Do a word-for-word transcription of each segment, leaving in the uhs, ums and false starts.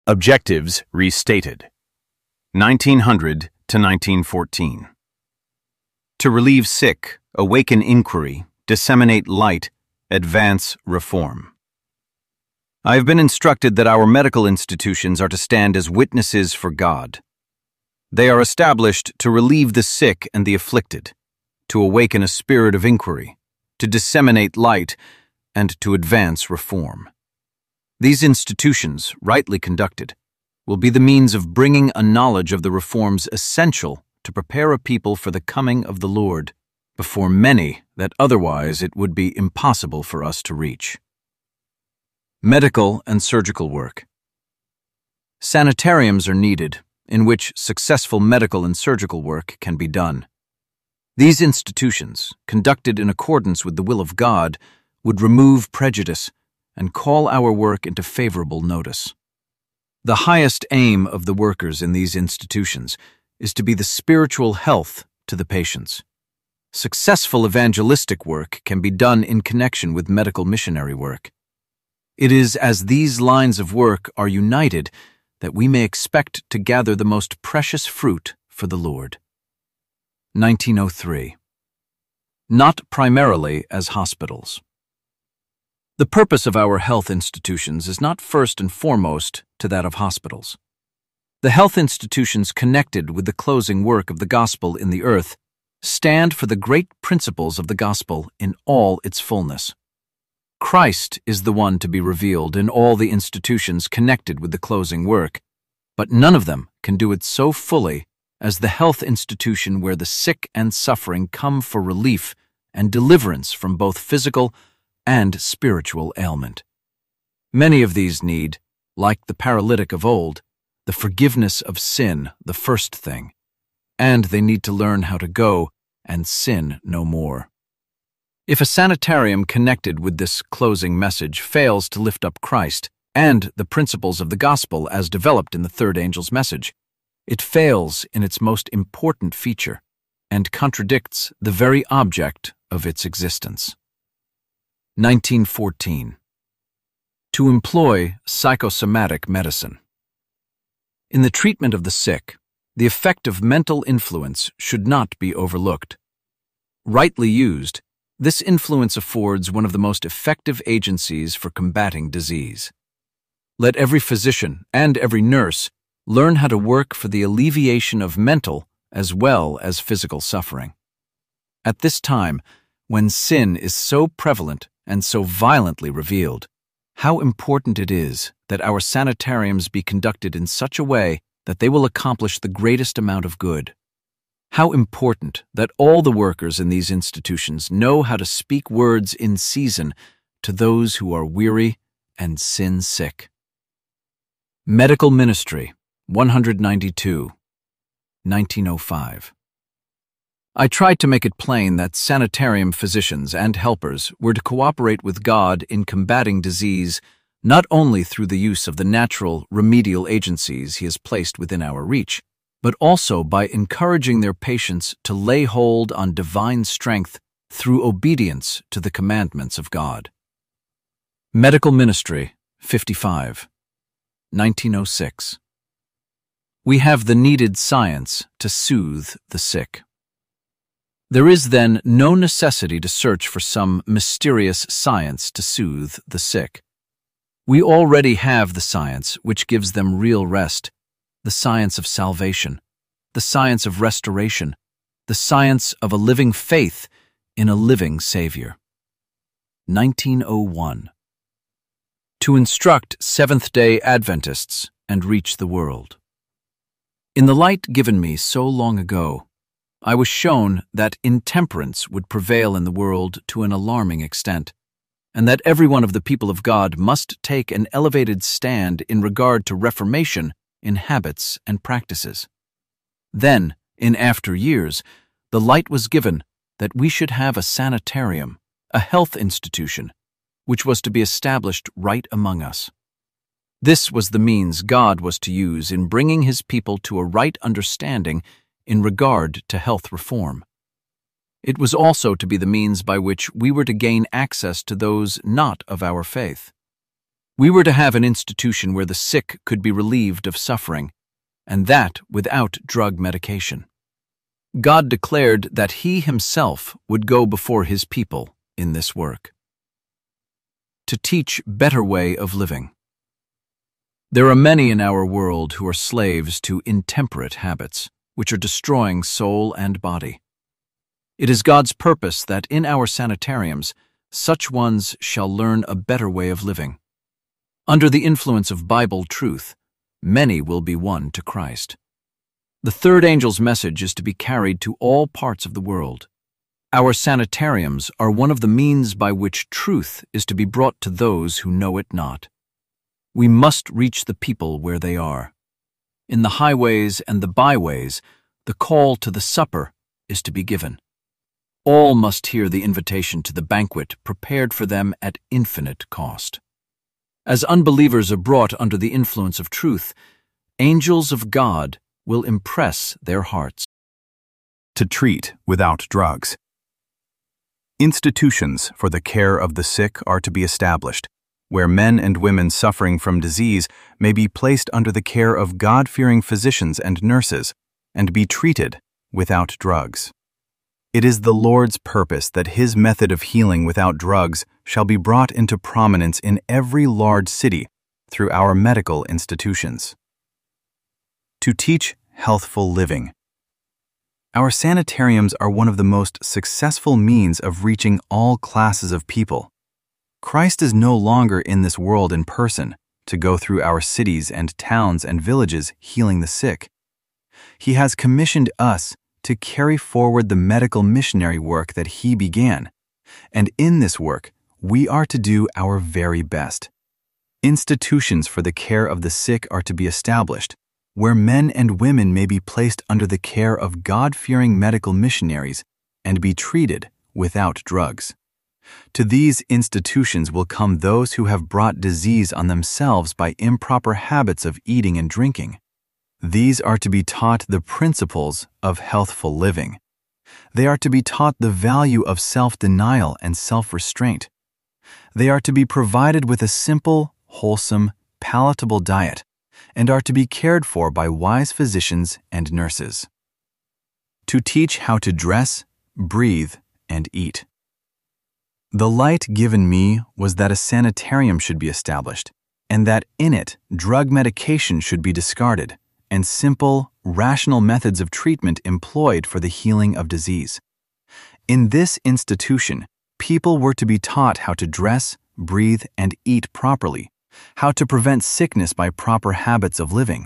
Objectives restated. nineteen hundred to nineteen fourteen. To relieve sick, awaken inquiry, disseminate light, advance reform. I have been instructed that our medical institutions are to stand as witnesses for God. They are established to relieve the sick and the afflicted, to awaken a spirit of inquiry, to disseminate light, and to advance reform. These institutions, rightly conducted, will be the means of bringing a knowledge of the reforms essential to prepare a people for the coming of the Lord before many that otherwise it would be impossible for us to reach. Medical and surgical work. Sanitariums are needed, in which successful medical and surgical work can be done. These institutions, conducted in accordance with the will of God, would remove prejudice and call our work into favorable notice. The highest aim of the workers in these institutions is to be the spiritual health to the patients. Successful evangelistic work can be done in connection with medical missionary work. It is as these lines of work are united that we may expect to gather the most precious fruit for the Lord. nineteen oh three. Not primarily as hospitals. The purpose of our health institutions is not first and foremost to that of hospitals. The health institutions connected with the closing work of the gospel in the earth stand for the great principles of the gospel in all its fullness. Christ is the one to be revealed in all the institutions connected with the closing work, but none of them can do it so fully as the health institution where the sick and suffering come for relief and deliverance from both physical and spiritual ailment. Many of these need, like the paralytic of old, the forgiveness of sin, the first thing, and they need to learn how to go and sin no more. If a sanitarium connected with this closing message fails to lift up Christ and the principles of the gospel as developed in the third angel's message, it fails in its most important feature and contradicts the very object of its existence. nineteen fourteen. To employ psychosomatic medicine. In the treatment of the sick, the effect of mental influence should not be overlooked. Rightly used, this influence affords one of the most effective agencies for combating disease. Let every physician and every nurse learn how to work for the alleviation of mental as well as physical suffering. At this time, when sin is so prevalent and so violently revealed, how important it is that our sanitariums be conducted in such a way that they will accomplish the greatest amount of good. How important that all the workers in these institutions know how to speak words in season to those who are weary and sin-sick. Medical Ministry, one ninety-two, nineteen oh five. I tried to make it plain that sanitarium physicians and helpers were to cooperate with God in combating disease not only through the use of the natural remedial agencies He has placed within our reach, but also by encouraging their patients to lay hold on divine strength through obedience to the commandments of God. Medical Ministry, fifty-five, nineteen oh six. We have the needed science to soothe the sick. There is then no necessity to search for some mysterious science to soothe the sick. We already have the science which gives them real rest, the science of salvation, the science of restoration, the science of a living faith in a living Savior. nineteen oh one. To instruct Seventh-day Adventists and reach the world. In the light given me so long ago, I was shown that intemperance would prevail in the world to an alarming extent, and that every one of the people of God must take an elevated stand in regard to reformation in habits and practices. Then, in after years, the light was given that we should have a sanitarium, a health institution, which was to be established right among us. This was the means God was to use in bringing His people to a right understanding in regard to health reform. It was also to be the means by which we were to gain access to those not of our faith. We were to have an institution where the sick could be relieved of suffering, and that without drug medication. God declared that He Himself would go before His people in this work. To teach better way of living. There are many in our world who are slaves to intemperate habits, which are destroying soul and body. It is God's purpose that in our sanitariums, such ones shall learn a better way of living. Under the influence of Bible truth, many will be won to Christ. The third angel's message is to be carried to all parts of the world. Our sanitariums are one of the means by which truth is to be brought to those who know it not. We must reach the people where they are. In the highways and the byways, the call to the supper is to be given. All must hear the invitation to the banquet prepared for them at infinite cost. As unbelievers are brought under the influence of truth, angels of God will impress their hearts. To treat without drugs. Institutions for the care of the sick are to be established, where men and women suffering from disease may be placed under the care of God-fearing physicians and nurses, and be treated without drugs. It is the Lord's purpose that His method of healing without drugs shall be brought into prominence in every large city through our medical institutions. To teach healthful living. Our sanitariums are one of the most successful means of reaching all classes of people. Christ is no longer in this world in person to go through our cities and towns and villages healing the sick. He has commissioned us to carry forward the medical missionary work that He began, and in this work we are to do our very best. Institutions for the care of the sick are to be established, where men and women may be placed under the care of God-fearing medical missionaries and be treated without drugs. To these institutions will come those who have brought disease on themselves by improper habits of eating and drinking. These are to be taught the principles of healthful living. They are to be taught the value of self-denial and self-restraint. They are to be provided with a simple, wholesome, palatable diet, and are to be cared for by wise physicians and nurses. To teach how to dress, breathe, and eat. The light given me was that a sanitarium should be established, and that in it drug medication should be discarded, and simple, rational methods of treatment employed for the healing of disease. In this institution, people were to be taught how to dress, breathe, and eat properly, how to prevent sickness by proper habits of living.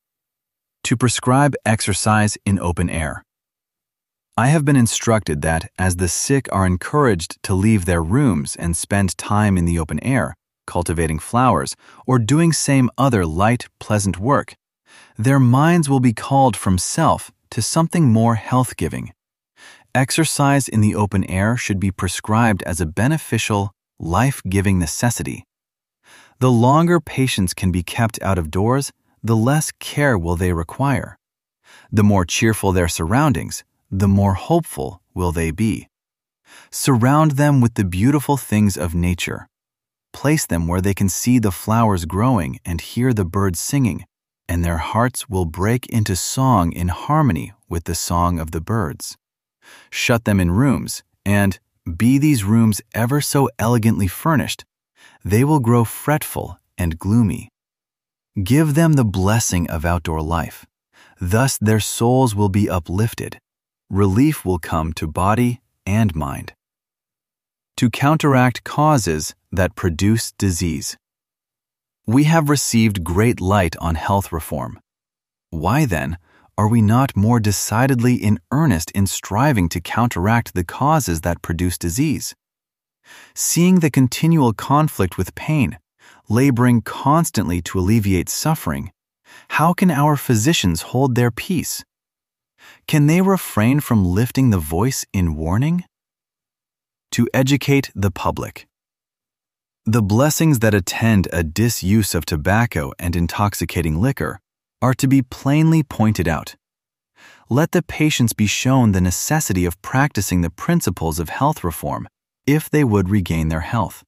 To prescribe exercise in open air. I have been instructed that as the sick are encouraged to leave their rooms and spend time in the open air, cultivating flowers, or doing same other light, pleasant work, their minds will be called from self to something more health-giving. Exercise in the open air should be prescribed as a beneficial, life-giving necessity. The longer patients can be kept out of doors, the less care will they require. The more cheerful their surroundings, the more hopeful will they be. Surround them with the beautiful things of nature. Place them where they can see the flowers growing and hear the birds singing, and their hearts will break into song in harmony with the song of the birds. Shut them in rooms, and, be these rooms ever so elegantly furnished, they will grow fretful and gloomy. Give them the blessing of outdoor life. Thus their souls will be uplifted. Relief will come to body and mind. To counteract causes that produce disease. We have received great light on health reform. Why, then, are we not more decidedly in earnest in striving to counteract the causes that produce disease? Seeing the continual conflict with pain, laboring constantly to alleviate suffering, how can our physicians hold their peace? Can they refrain from lifting the voice in warning? To educate the public. The blessings that attend a disuse of tobacco and intoxicating liquor are to be plainly pointed out. Let the patients be shown the necessity of practicing the principles of health reform if they would regain their health.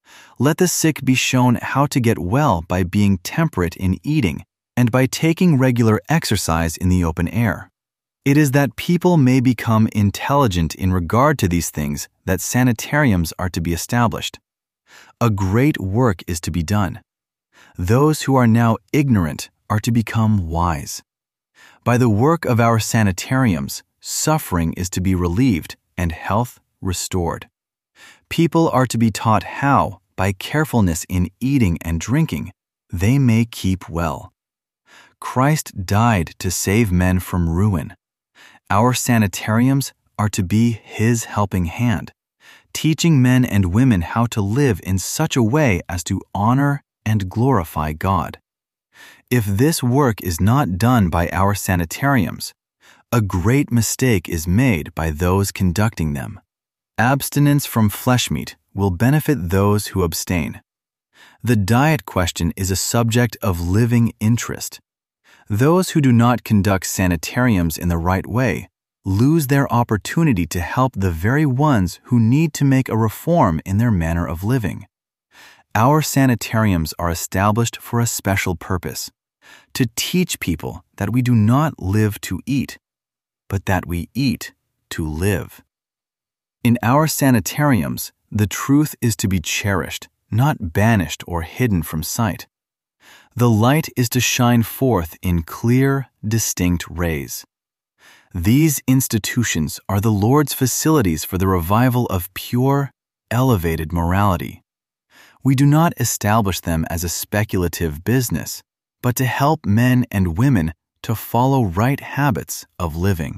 Let the sick be shown how to get well by being temperate in eating and by taking regular exercise in the open air. It is that people may become intelligent in regard to these things that sanitariums are to be established. A great work is to be done. Those who are now ignorant are to become wise. By the work of our sanitariums, suffering is to be relieved and health restored. People are to be taught how, by carefulness in eating and drinking, they may keep well. Christ died to save men from ruin. Our sanitariums are to be His helping hand, teaching men and women how to live in such a way as to honor and glorify God. If this work is not done by our sanitariums, a great mistake is made by those conducting them. Abstinence from flesh meat will benefit those who abstain. The diet question is a subject of living interest. Those who do not conduct sanitariums in the right way lose their opportunity to help the very ones who need to make a reform in their manner of living. Our sanitariums are established for a special purpose, to teach people that we do not live to eat, but that we eat to live. In our sanitariums, the truth is to be cherished, not banished or hidden from sight. The light is to shine forth in clear, distinct rays. These institutions are the Lord's facilities for the revival of pure, elevated morality. We do not establish them as a speculative business, but to help men and women to follow right habits of living.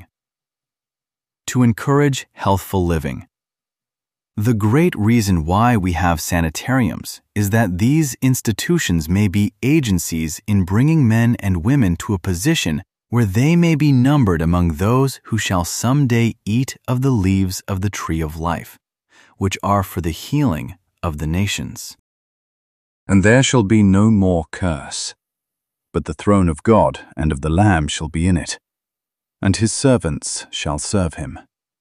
To encourage healthful living. The great reason why we have sanitariums is that these institutions may be agencies in bringing men and women to a position where they may be numbered among those who shall someday eat of the leaves of the tree of life, which are for the healing of the nations. And there shall be no more curse, but the throne of God and of the Lamb shall be in it, and His servants shall serve Him.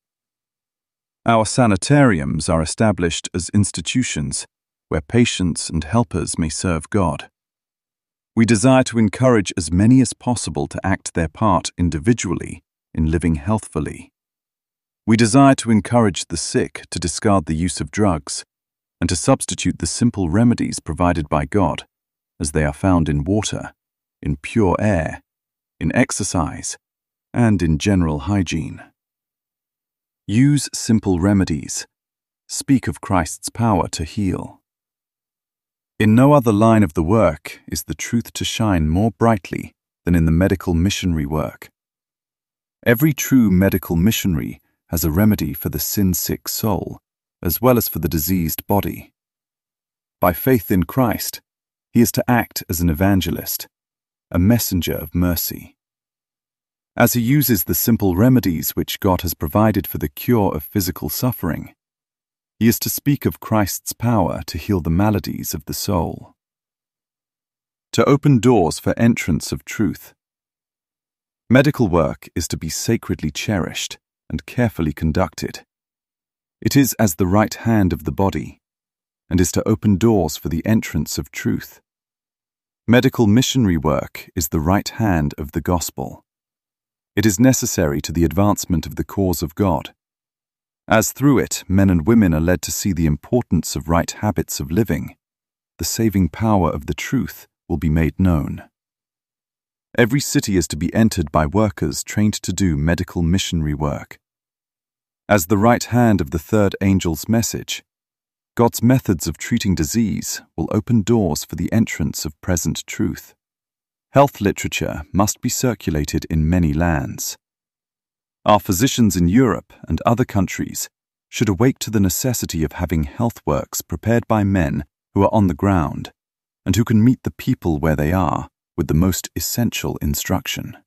Our sanitariums are established as institutions where patients and helpers may serve God. We desire to encourage as many as possible to act their part individually in living healthfully. We desire to encourage the sick to discard the use of drugs and to substitute the simple remedies provided by God, as they are found in water, in pure air, in exercise, and in general hygiene. Use simple remedies. Speak of Christ's power to heal. In no other line of the work is the truth to shine more brightly than in the medical missionary work. Every true medical missionary has a remedy for the sin-sick soul, as well as for the diseased body. By faith in Christ, he is to act as an evangelist, a messenger of mercy. As he uses the simple remedies which God has provided for the cure of physical suffering, he is to speak of Christ's power to heal the maladies of the soul. To open doors for entrance of truth. Medical work is to be sacredly cherished and carefully conducted. It is as the right hand of the body, and is to open doors for the entrance of truth. Medical missionary work is the right hand of the gospel. It is necessary to the advancement of the cause of God, as through it men and women are led to see the importance of right habits of living. The saving power of the truth will be made known. Every city is to be entered by workers trained to do medical missionary work. As the right hand of the third angel's message, God's methods of treating disease will open doors for the entrance of present truth. Health literature must be circulated in many lands. Our physicians in Europe and other countries should awake to the necessity of having health works prepared by men who are on the ground and who can meet the people where they are with the most essential instruction.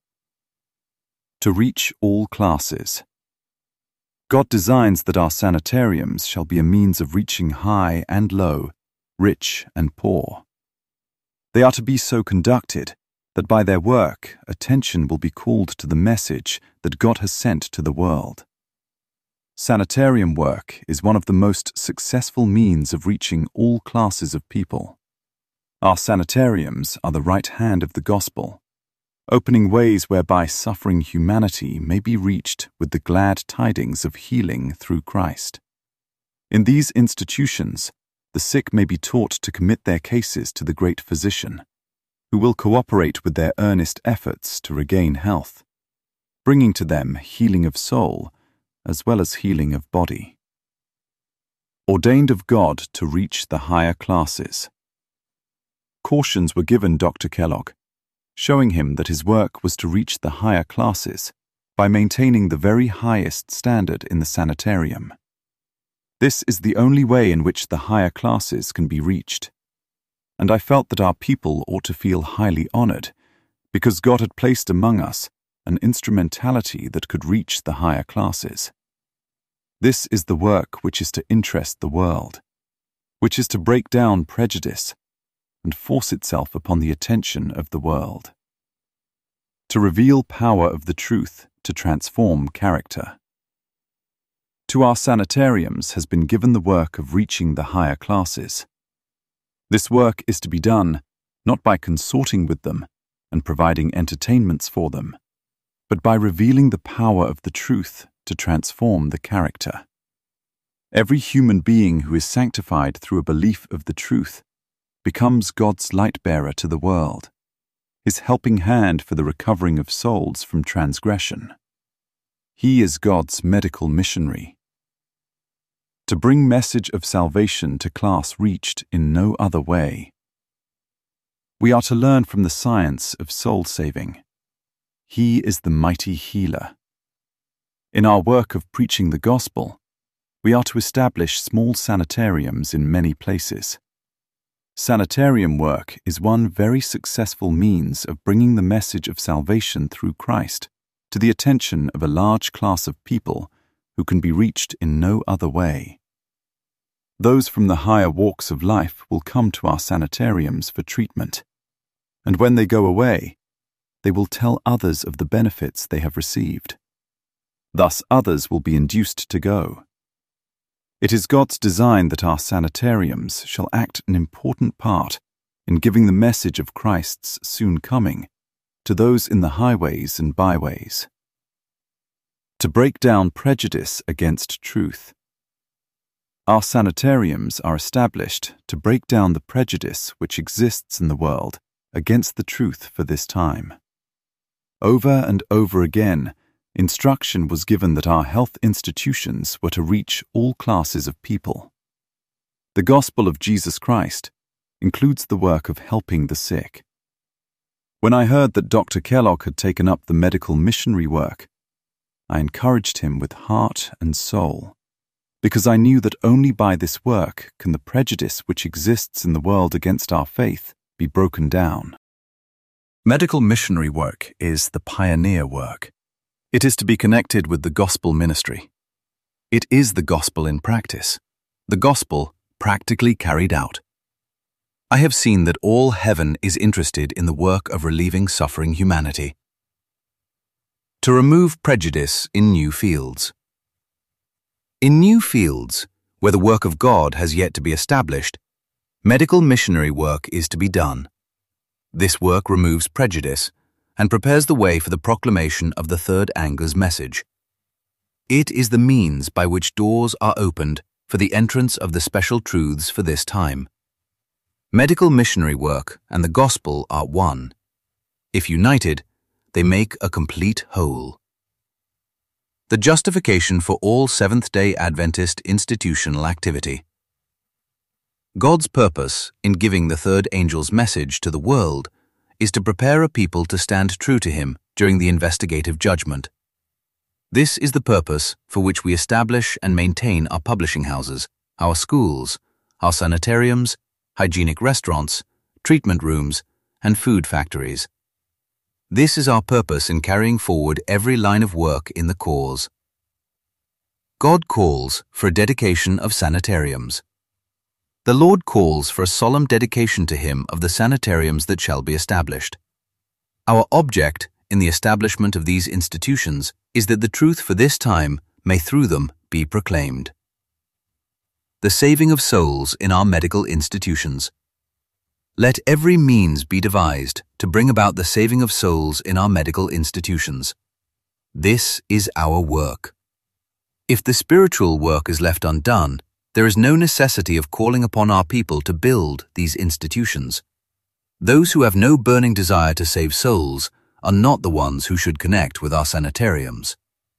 To reach all classes. God designs that our sanitariums shall be a means of reaching high and low, rich and poor. They are to be so conducted that by their work attention will be called to the message that God has sent to the world. Sanitarium work is one of the most successful means of reaching all classes of people. Our sanitariums are the right hand of the gospel, opening ways whereby suffering humanity may be reached with the glad tidings of healing through Christ. In these institutions, the sick may be taught to commit their cases to the great physician, who will cooperate with their earnest efforts to regain health, bringing to them healing of soul as well as healing of body. Ordained of God to reach the higher classes. Cautions were given Doctor Kellogg, showing him that his work was to reach the higher classes by maintaining the very highest standard in the sanitarium. This is the only way in which the higher classes can be reached, and I felt that our people ought to feel highly honored because God had placed among us an instrumentality that could reach the higher classes. This is the work which is to interest the world, which is to break down prejudice and force itself upon the attention of the world, to reveal power of the truth to transform character. To our sanitariums has been given the work of reaching the higher classes. This work is to be done not by consorting with them and providing entertainments for them, but by revealing the power of the truth to transform the character. Every human being who is sanctified through a belief of the truth becomes God's light-bearer to the world, his helping hand for the recovering of souls from transgression. He is God's medical missionary. To bring message of salvation to class reached in no other way. We are to learn from the science of soul-saving. He is the mighty healer. In our work of preaching the gospel, we are to establish small sanitariums in many places. Sanitarium work is one very successful means of bringing the message of salvation through Christ to the attention of a large class of people who can be reached in no other way. Those from the higher walks of life will come to our sanitariums for treatment, and when they go away, they will tell others of the benefits they have received. Thus others will be induced to go. It is God's design that our sanitariums shall act an important part in giving the message of Christ's soon coming to those in the highways and byways. To break down prejudice against truth. Our sanitariums are established to break down the prejudice which exists in the world against the truth for this time. Over and over again, instruction was given that our health institutions were to reach all classes of people. The gospel of Jesus Christ includes the work of helping the sick. When I heard that Doctor Kellogg had taken up the medical missionary work, I encouraged him with heart and soul, because I knew that only by this work can the prejudice which exists in the world against our faith be broken down. Medical missionary work is the pioneer work. It is to be connected with the gospel ministry. It is the gospel in practice, the gospel practically carried out. I have seen that all heaven is interested in the work of relieving suffering humanity. To remove prejudice in new fields. In new fields, where the work of God has yet to be established, medical missionary work is to be done. This work removes prejudice and prepares the way for the proclamation of the third angel's message. It is the means by which doors are opened for the entrance of the special truths for this time. Medical missionary work and the gospel are one. If united, they make a complete whole. The justification for all Seventh-day Adventist institutional activity. God's purpose in giving the third angel's message to the world is to prepare a people to stand true to him during the investigative judgment. This is the purpose for which we establish and maintain our publishing houses, our schools, our sanitariums, hygienic restaurants, treatment rooms, and food factories. This is our purpose in carrying forward every line of work in the cause. God calls for a dedication of sanitariums. The Lord calls for a solemn dedication to him of the sanitariums that shall be established. Our object in the establishment of these institutions is that the truth for this time may through them be proclaimed. The saving of souls in our medical institutions. Let every means be devised to bring about the saving of souls in our medical institutions. This is our work. If the spiritual work is left undone, there is no necessity of calling upon our people to build these institutions. Those who have no burning desire to save souls are not the ones who should connect with our sanitariums.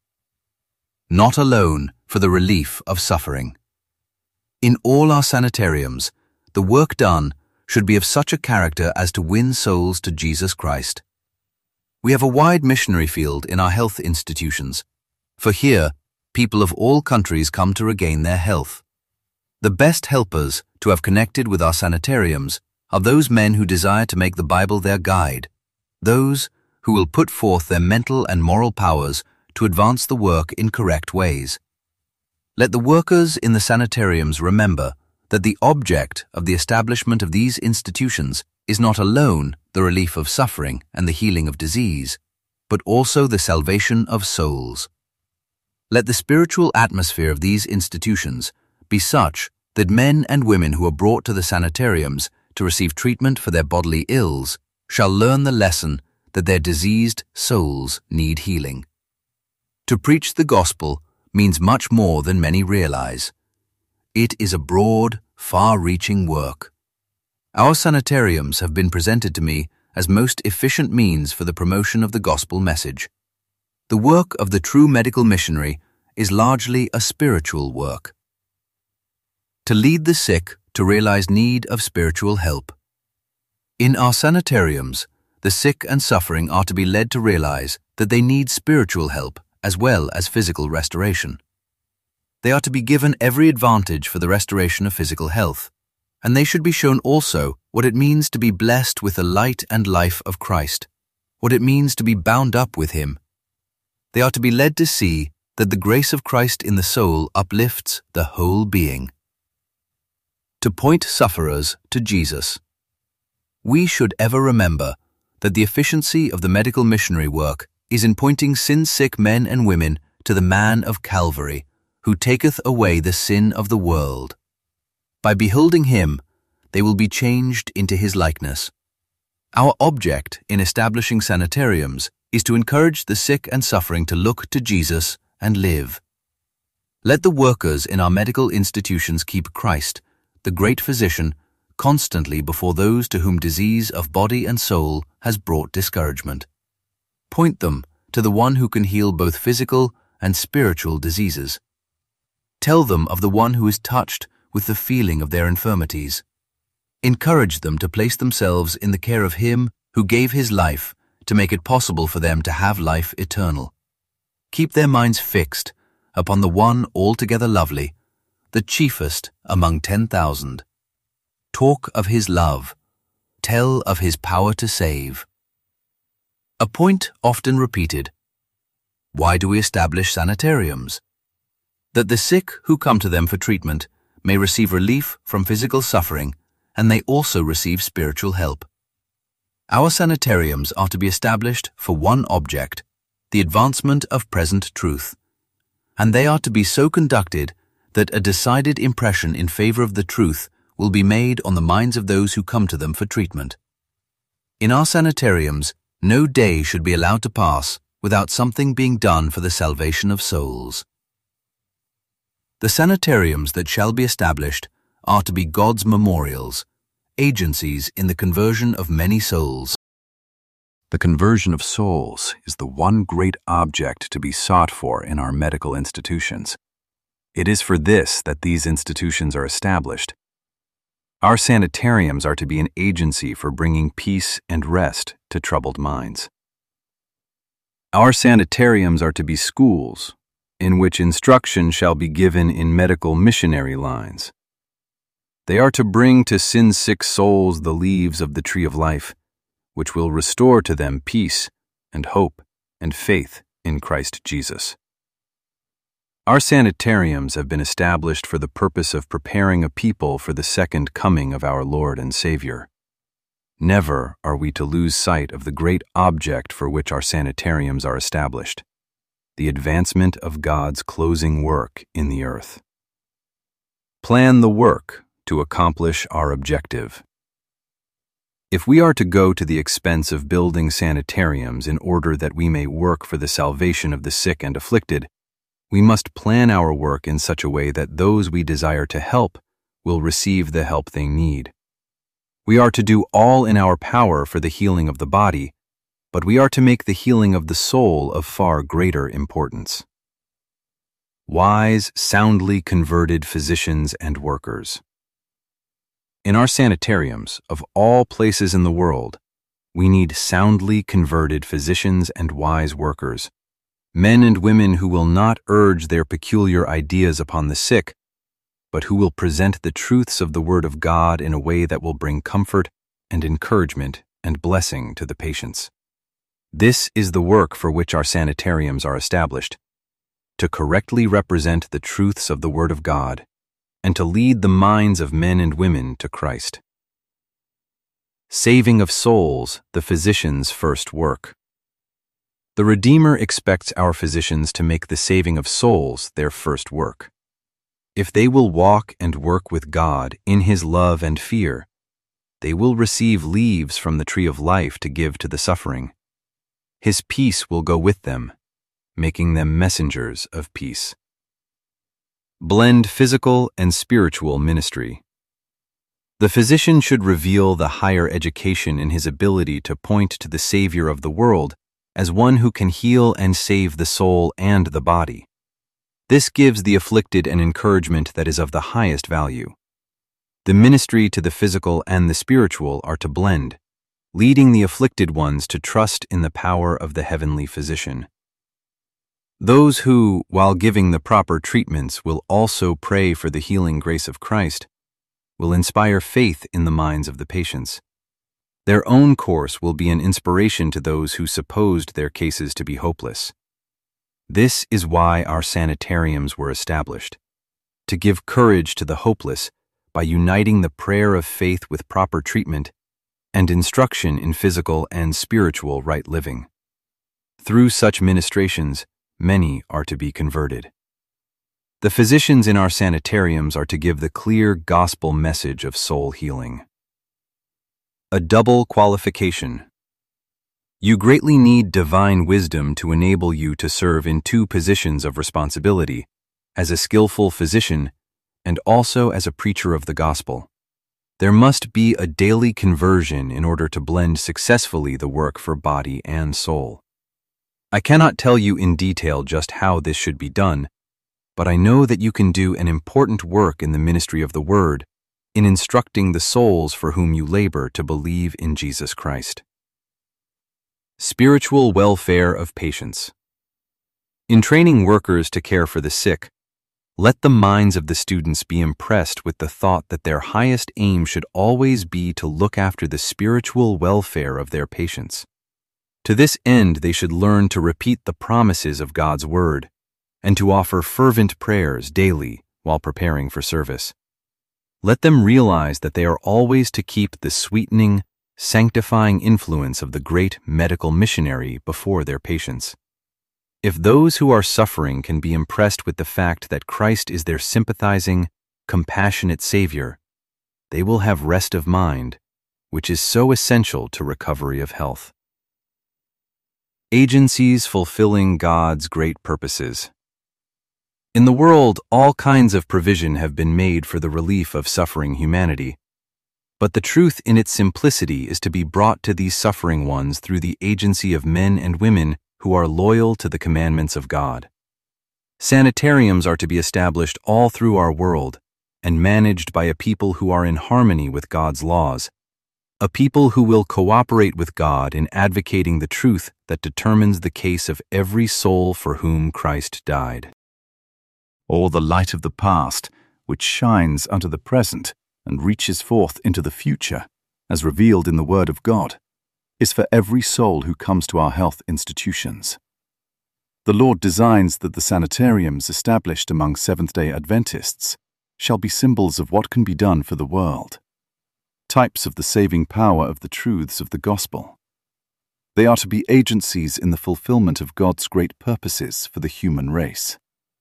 Not alone for the relief of suffering. In all our sanitariums, the work done should be of such a character as to win souls to Jesus Christ. We have a wide missionary field in our health institutions, for here, people of all countries come to regain their health. The best helpers to have connected with our sanitariums are those men who desire to make the Bible their guide, those who will put forth their mental and moral powers to advance the work in correct ways. Let the workers in the sanitariums remember that the object of the establishment of these institutions is not alone the relief of suffering and the healing of disease, but also the salvation of souls. Let the spiritual atmosphere of these institutions be such that men and women who are brought to the sanitariums to receive treatment for their bodily ills shall learn the lesson that their diseased souls need healing. To preach the gospel means much more than many realize. It is a broad, far-reaching work. Our sanitariums have been presented to me as most efficient means for the promotion of the gospel message. The work of the true medical missionary is largely a spiritual work. To lead the sick to realize need of spiritual help. In our sanitariums, the sick and suffering are to be led to realize that they need spiritual help as well as physical restoration. They are to be given every advantage for the restoration of physical health, and they should be shown also what it means to be blessed with the light and life of Christ, what it means to be bound up with Him. They are to be led to see that the grace of Christ in the soul uplifts the whole being. To point sufferers to Jesus. We should ever remember that the efficiency of the medical missionary work is in pointing sin-sick men and women to the man of Calvary, who taketh away the sin of the world. By beholding Him, they will be changed into His likeness. Our object in establishing sanitariums is to encourage the sick and suffering to look to Jesus and live. Let the workers in our medical institutions keep Christ, the great physician, constantly before those to whom disease of body and soul has brought discouragement. Point them to the one who can heal both physical and spiritual diseases. Tell them of the one who is touched with the feeling of their infirmities. Encourage them to place themselves in the care of Him who gave His life to make it possible for them to have life eternal. Keep their minds fixed upon the one altogether lovely, the chiefest among ten thousand. Talk of His love. Tell of His power to save. A point often repeated. Why do we establish sanitariums? That the sick who come to them for treatment may receive relief from physical suffering, and they also receive spiritual help. Our sanitariums are to be established for one object, the advancement of present truth, and they are to be so conducted that a decided impression in favor of the truth will be made on the minds of those who come to them for treatment. In our sanitariums, no day should be allowed to pass without something being done for the salvation of souls. The sanitariums that shall be established are to be God's memorials, agencies in the conversion of many souls. The conversion of souls is the one great object to be sought for in our medical institutions. It is for this that these institutions are established. Our sanitariums are to be an agency for bringing peace and rest to troubled minds. Our sanitariums are to be schools in which instruction shall be given in medical missionary lines. They are to bring to sin-sick souls the leaves of the tree of life, which will restore to them peace and hope and faith in Christ Jesus. Our sanitariums have been established for the purpose of preparing a people for the second coming of our Lord and Savior. Never are we to lose sight of the great object for which our sanitariums are established, the advancement of God's closing work in the earth. Plan the work to accomplish our objective. If we are to go to the expense of building sanitariums in order that we may work for the salvation of the sick and afflicted, we must plan our work in such a way that those we desire to help will receive the help they need. We are to do all in our power for the healing of the body, but we are to make the healing of the soul of far greater importance. Wise, soundly converted physicians and workers. In our sanitariums, of all places in the world, we need soundly converted physicians and wise workers, men and women who will not urge their peculiar ideas upon the sick, but who will present the truths of the Word of God in a way that will bring comfort and encouragement and blessing to the patients. This is the work for which our sanitariums are established, to correctly represent the truths of the Word of God and to lead the minds of men and women to Christ. Saving of souls, the physician's first work. The Redeemer expects our physicians to make the saving of souls their first work. If they will walk and work with God in His love and fear, they will receive leaves from the tree of life to give to the suffering. His peace will go with them, making them messengers of peace. Blend physical and spiritual ministry. The physician should reveal the higher education in his ability to point to the Savior of the world as one who can heal and save the soul and the body. This gives the afflicted an encouragement that is of the highest value. The ministry to the physical and the spiritual are to blend, leading the afflicted ones to trust in the power of the heavenly physician. Those who, while giving the proper treatments, will also pray for the healing grace of Christ, will inspire faith in the minds of the patients. Their own course will be an inspiration to those who supposed their cases to be hopeless. This is why our sanitariums were established, to give courage to the hopeless by uniting the prayer of faith with proper treatment and instruction in physical and spiritual right living. Through such ministrations, many are to be converted. The physicians in our sanitariums are to give the clear gospel message of soul healing. A double qualification. You greatly need divine wisdom to enable you to serve in two positions of responsibility, as a skillful physician and also as a preacher of the gospel. There must be a daily conversion in order to blend successfully the work for body and soul. I cannot tell you in detail just how this should be done, but I know that you can do an important work in the ministry of the Word, in instructing the souls for whom you labor to believe in Jesus Christ. Spiritual welfare of patients. In training workers to care for the sick, let the minds of the students be impressed with the thought that their highest aim should always be to look after the spiritual welfare of their patients. To this end, they should learn to repeat the promises of God's Word and to offer fervent prayers daily while preparing for service. Let them realize that they are always to keep the sweetening, sanctifying influence of the great medical missionary before their patients. If those who are suffering can be impressed with the fact that Christ is their sympathizing, compassionate Savior, they will have rest of mind, which is so essential to recovery of health. Agencies fulfilling God's great purposes. In the world, all kinds of provision have been made for the relief of suffering humanity, but the truth in its simplicity is to be brought to these suffering ones through the agency of men and women who are loyal to the commandments of God. Sanitariums are to be established all through our world and managed by a people who are in harmony with God's laws, a people who will cooperate with God in advocating the truth that determines the case of every soul for whom Christ died. Or the light of the past, which shines unto the present and reaches forth into the future, as revealed in the Word of God, is for every soul who comes to our health institutions. The Lord designs that the sanitariums established among Seventh-day Adventists shall be symbols of what can be done for the world, types of the saving power of the truths of the gospel. They are to be agencies in the fulfillment of God's great purposes for the human race.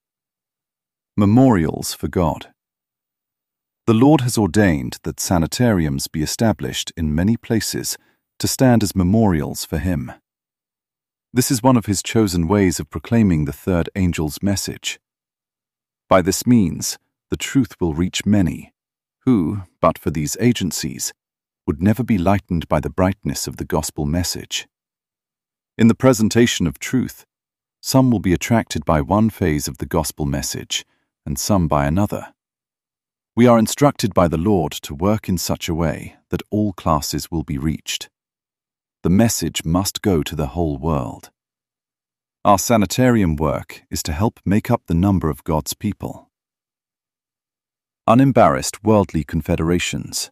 Memorials for God. The Lord has ordained that sanitariums be established in many places to stand as memorials for Him. This is one of His chosen ways of proclaiming the third angel's message. By this means, the truth will reach many, who, but for these agencies, would never be lightened by the brightness of the gospel message. In the presentation of truth, some will be attracted by one phase of the gospel message, and some by another. We are instructed by the Lord to work in such a way that all classes will be reached. The message must go to the whole world. Our sanitarium work is to help make up the number of God's people. Unembarrassed worldly confederations.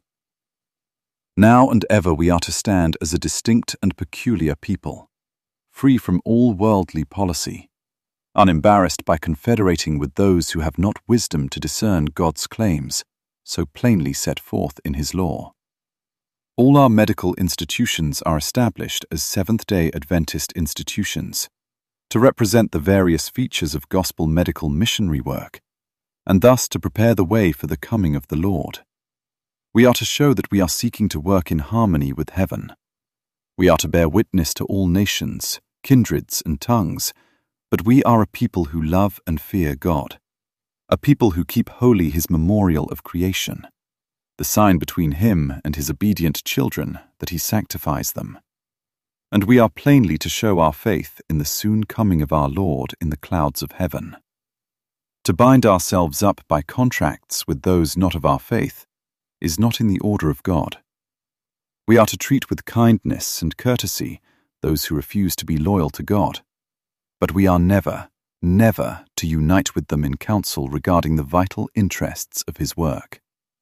Now and ever we are to stand as a distinct and peculiar people, free from all worldly policy, unembarrassed by confederating with those who have not wisdom to discern God's claims, so plainly set forth in His law. All our medical institutions are established as Seventh-day Adventist institutions, to represent the various features of gospel medical missionary work, and thus to prepare the way for the coming of the Lord. We are to show that we are seeking to work in harmony with heaven. We are to bear witness to all nations, kindreds, and tongues, but we are a people who love and fear God, a people who keep holy His memorial of creation, the sign between Him and His obedient children that He sanctifies them. And we are plainly to show our faith in the soon coming of our Lord in the clouds of heaven. To bind ourselves up by contracts with those not of our faith is not in the order of God. We are to treat with kindness and courtesy those who refuse to be loyal to God, but we are never, never to unite with them in counsel regarding the vital interests of His work.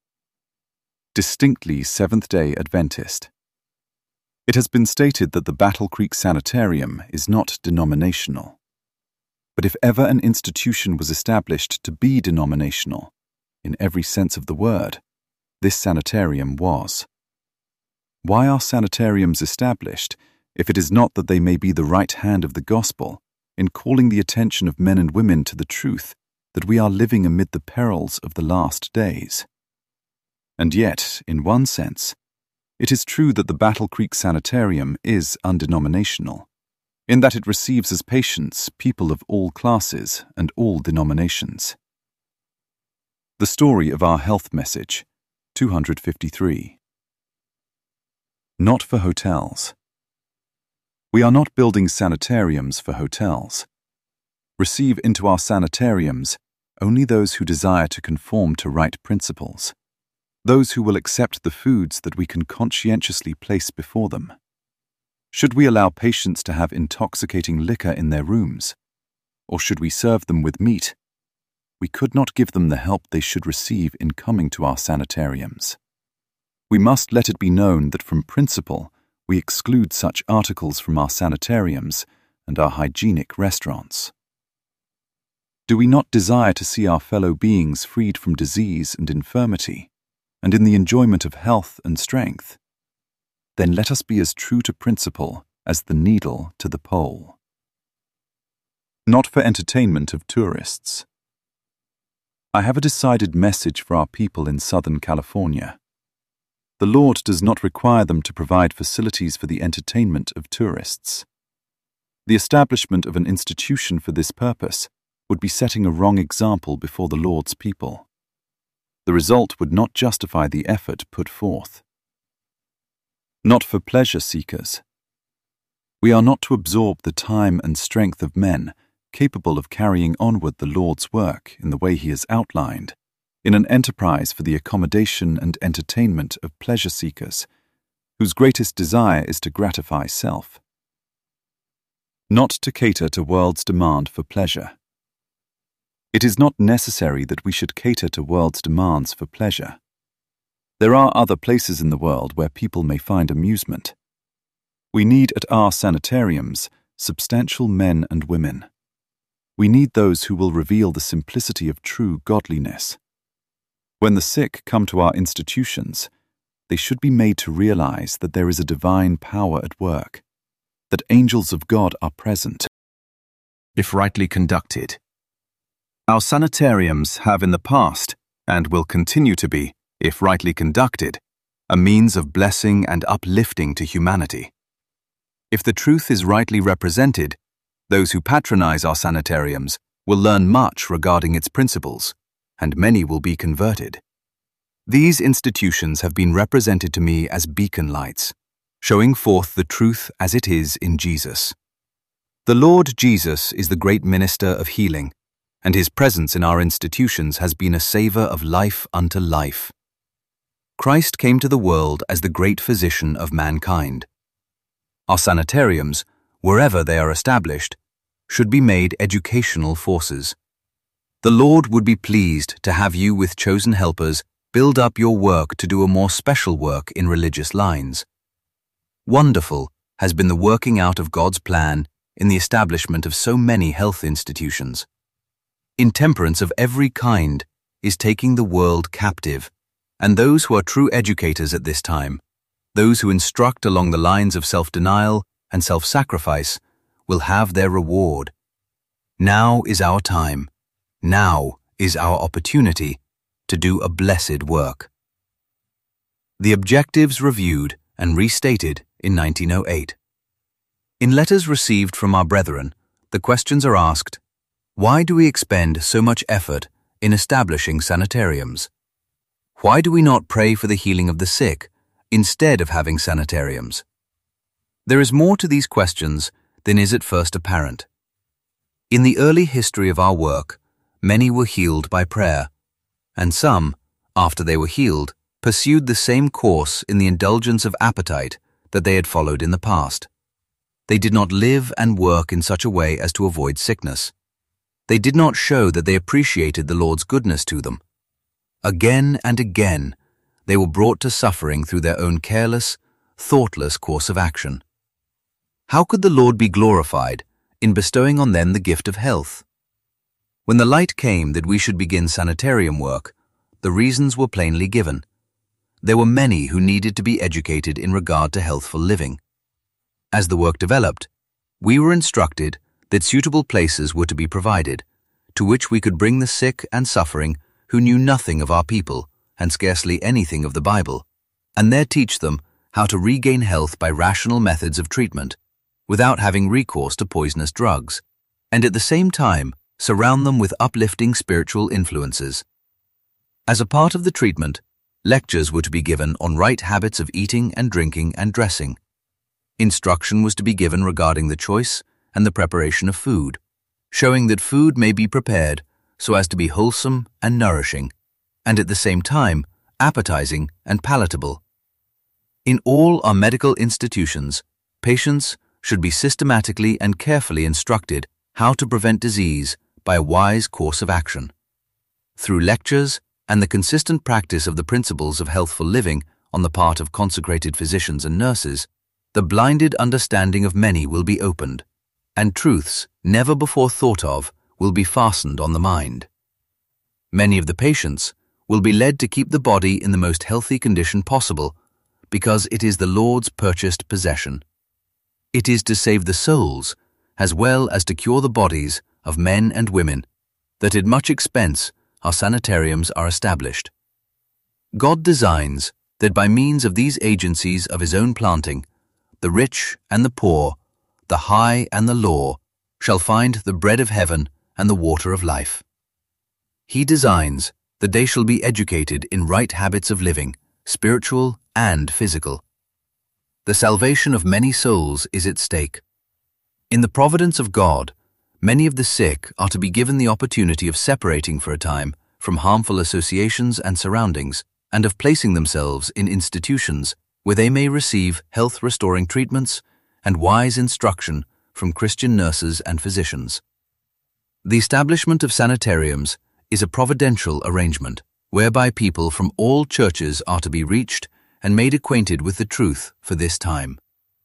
Distinctly Seventh-day Adventist. It has been stated that the Battle Creek Sanitarium is not denominational. But if ever an institution was established to be denominational, in every sense of the word, this sanitarium was. Why are sanitariums established if it is not that they may be the right hand of the gospel in calling the attention of men and women to the truth that we are living amid the perils of the last days? And yet, in one sense, it is true that the Battle Creek Sanitarium is undenominational, in that it receives as patients people of all classes and all denominations. The Story of Our Health Message, two hundred fifty-three. Not for hotels. We are not building sanitariums for hotels. Receive into our sanitariums only those who desire to conform to right principles, those who will accept the foods that we can conscientiously place before them. Should we allow patients to have intoxicating liquor in their rooms, or should we serve them with meat, we could not give them the help they should receive in coming to our sanitariums. We must let it be known that from principle we exclude such articles from our sanitariums and our hygienic restaurants. Do we not desire to see our fellow beings freed from disease and infirmity, and in the enjoyment of health and strength? Then let us be as true to principle as the needle to the pole. Not for entertainment of tourists. I have a decided message for our people in Southern California. The Lord does not require them to provide facilities for the entertainment of tourists. The establishment of an institution for this purpose would be setting a wrong example before the Lord's people. The result would not justify the effort put forth. Not for pleasure seekers. We are not to absorb the time and strength of men capable of carrying onward the Lord's work in the way He has outlined, in an enterprise for the accommodation and entertainment of pleasure seekers, whose greatest desire is to gratify self. Not to cater to world's demand for pleasure. It is not necessary that we should cater to world's demands for pleasure. There are other places in the world where people may find amusement. We need at our sanitariums substantial men and women. We need those who will reveal the simplicity of true godliness. When the sick come to our institutions, they should be made to realize that there is a divine power at work, that angels of God are present, if rightly conducted. Our sanitariums have in the past, and will continue to be, if rightly conducted, a means of blessing and uplifting to humanity. If the truth is rightly represented, those who patronize our sanitariums will learn much regarding its principles, and many will be converted. These institutions have been represented to me as beacon lights, showing forth the truth as it is in Jesus. The Lord Jesus is the great minister of healing, and his presence in our institutions has been a savor of life unto life. Christ came to the world as the great physician of mankind. Our sanitariums, wherever they are established, should be made educational forces. The Lord would be pleased to have you with chosen helpers build up your work to do a more special work in religious lines. Wonderful has been the working out of God's plan in the establishment of so many health institutions. Intemperance of every kind is taking the world captive, and those who are true educators at this time, those who instruct along the lines of self-denial and self-sacrifice, will have their reward. Now is our time. Now is our opportunity to do a blessed work. The objectives reviewed and restated in nineteen oh eight. In letters received from our brethren, the questions are asked, why do we expend so much effort in establishing sanitariums? Why do we not pray for the healing of the sick instead of having sanitariums? There is more to these questions than is at first apparent. In the early history of our work, many were healed by prayer, and some, after they were healed, pursued the same course in the indulgence of appetite that they had followed in the past. They did not live and work in such a way as to avoid sickness. They did not show that they appreciated the Lord's goodness to them. Again and again, they were brought to suffering through their own careless, thoughtless course of action. How could the Lord be glorified in bestowing on them the gift of health? When the light came that we should begin sanitarium work, the reasons were plainly given. There were many who needed to be educated in regard to healthful living. As the work developed, we were instructed that suitable places were to be provided, to which we could bring the sick and suffering who knew nothing of our people and scarcely anything of the Bible, and there teach them how to regain health by rational methods of treatment, without having recourse to poisonous drugs, and at the same time surround them with uplifting spiritual influences. As a part of the treatment, lectures were to be given on right habits of eating and drinking and dressing. Instruction was to be given regarding the choice and the preparation of food, showing that food may be prepared so as to be wholesome and nourishing, and at the same time appetizing and palatable. In all our medical institutions, patients should be systematically and carefully instructed how to prevent disease by a wise course of action. Through lectures and the consistent practice of the principles of healthful living on the part of consecrated physicians and nurses, the blinded understanding of many will be opened, and truths never before thought of will be fastened on the mind. Many of the patients will be led to keep the body in the most healthy condition possible, because it is the Lord's purchased possession. It is to save the souls, as well as to cure the bodies of men and women, that at much expense our sanitariums are established. God designs that by means of these agencies of his own planting, the rich and the poor, the high and the low, shall find the bread of heaven and the water of life. He designs that they shall be educated in right habits of living, spiritual and physical. The salvation of many souls is at stake. In the providence of God, many of the sick are to be given the opportunity of separating for a time from harmful associations and surroundings, and of placing themselves in institutions where they may receive health-restoring treatments and wise instruction from Christian nurses and physicians. The establishment of sanitariums is a providential arrangement whereby people from all churches are to be reached and made acquainted with the truth for this time.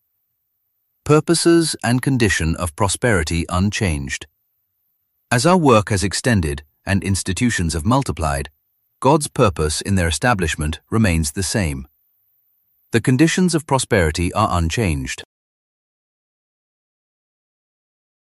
Purposes and condition of prosperity unchanged. As our work has extended and institutions have multiplied, God's purpose in their establishment remains the same. The conditions of prosperity are unchanged.